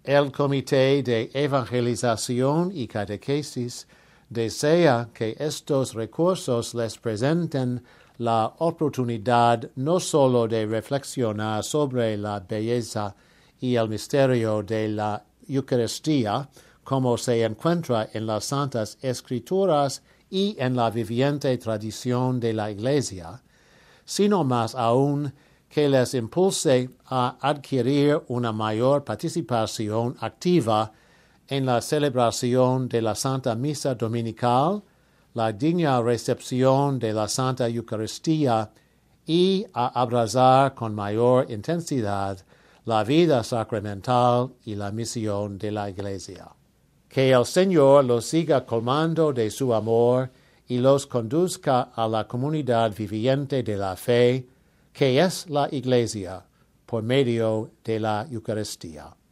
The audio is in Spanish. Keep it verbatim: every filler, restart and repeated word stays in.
El Comité de Evangelización y Catequesis desea que estos recursos les presenten la oportunidad no solo de reflexionar sobre la belleza y el misterio de la Eucaristía, como se encuentra en las Santas Escrituras y en la viviente tradición de la Iglesia, sino más aún que les impulse a adquirir una mayor participación activa en la celebración de la Santa Misa Dominical, la digna recepción de la Santa Eucaristía y a abrazar con mayor intensidad la vida sacramental y la misión de la Iglesia. Que el Señor los siga colmando de su amor y los conduzca a la comunidad viviente de la fe, que es la Iglesia, por medio de la Eucaristía.